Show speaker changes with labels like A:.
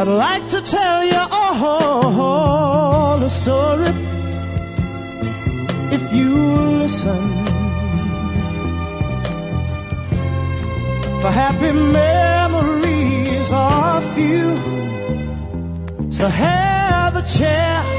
A: I'd like to tell you all the story if you listen. For happy memories are few, so have a chair